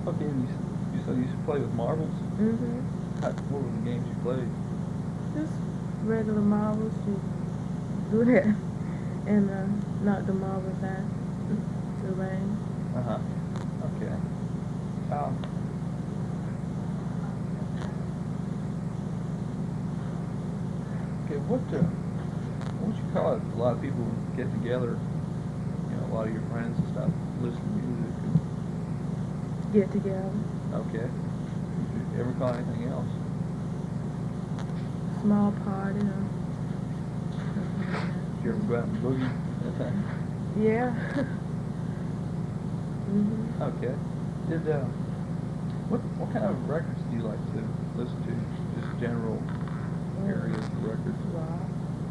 Okay, and you said you used to play with marbles? What were the games you played? Just regular marbles. You do that and knock the marbles out. The rain. Uh-huh. Okay. Um, okay, what you call it? A lot of people get together, a lot of your friends and stuff, listen to music. Get together. Okay. Did you ever call anything else? Small party. Did you ever go out and boogie anything? Yeah. Okay. Did what kind of records do you like to listen to? Just general areas of records. Rock.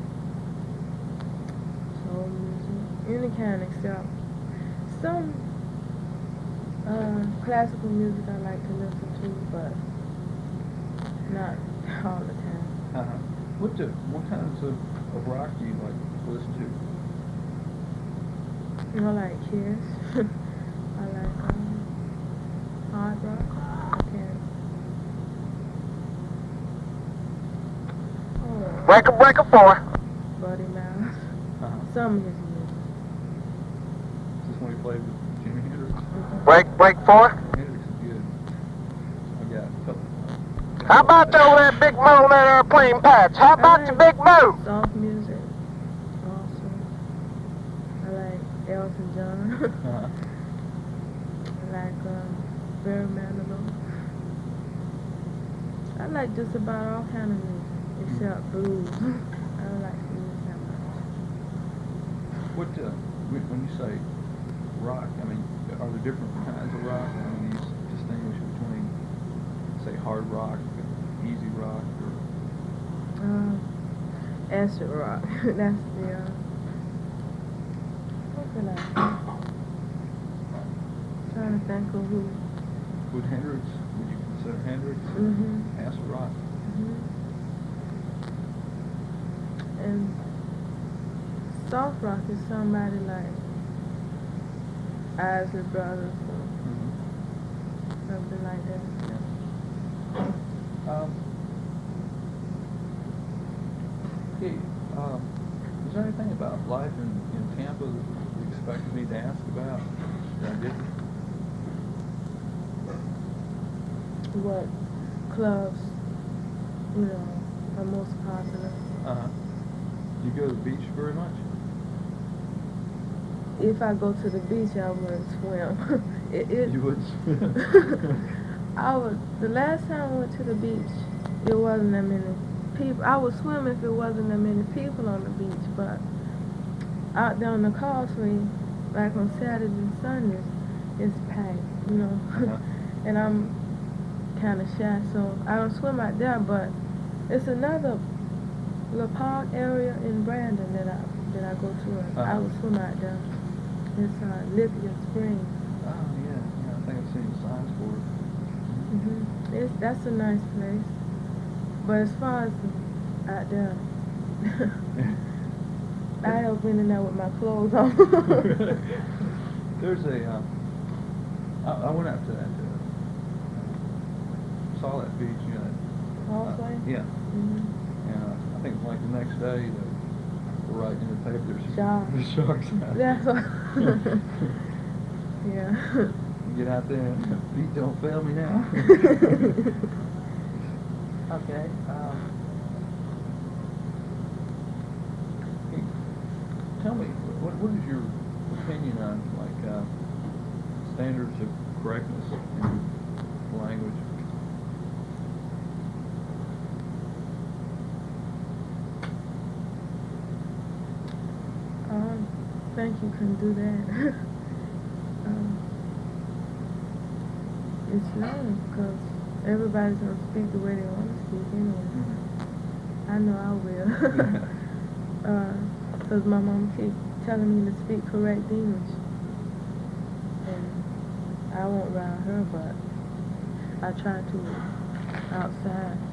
Soul music. Any kind except some classical music I like to listen to, but not all the time. Uh-huh. What kinds of rock do you like to listen to? I like Kiss. I like hard rock. I can't. Oh, Breaker 4. Buddy Miles. Uh-huh. Some of his music. Is this when he played with Jimi Hendrix? Break 4. Hendrix is good. I got a couple. How about that Big Mo on that airplane patch? How about your Big Mo? Soft music. Also. I like Elton John. Uh-huh. I like Barry Manilow. I like just about all kind of music except blues. I don't like blues that much. When you say rock, I mean, are there different kinds of rock? I mean, do you distinguish between, say, hard rock, easy rock, or? Acid rock. That's the what can I? Trying to think of who. Would you consider Hendrix acid rock? And soft rock is somebody like Isley Brothers or something like that. Okay, is there anything about life in Tampa that you expected me to ask about that I didn't? What clubs, are most popular? Uh-huh. Do you go to the beach very much? If I go to the beach, I would swim. You would swim? The last time I went to the beach, it wasn't that many people. I would swim if it wasn't that many people on the beach, but out there on the causeway, like on Saturdays and Sundays, it's packed, and I'm kind of shy, so I don't swim out there, but it's another little park area in Brandon that I go to. I would swim out there. It's Lithia Springs. Oh, yeah, I think I've seen the signs for it. That's a nice place. But as far as out there, I have been in there with my clothes on. There's I went out to that, saw that beach, Causeway? Yeah. And I think like the next day, they were writing in the paper, there's sharks out. That's what. Yeah. Get out there and feet don't fail me now. Okay. Hey, tell me, what is your opinion on standards of correctness in language? I think you can do that. It's young because everybody's going to speak the way they want to speak anyway. I know I will. Because my mom keeps telling me to speak correct English. And I won't rile her, but I try to outside.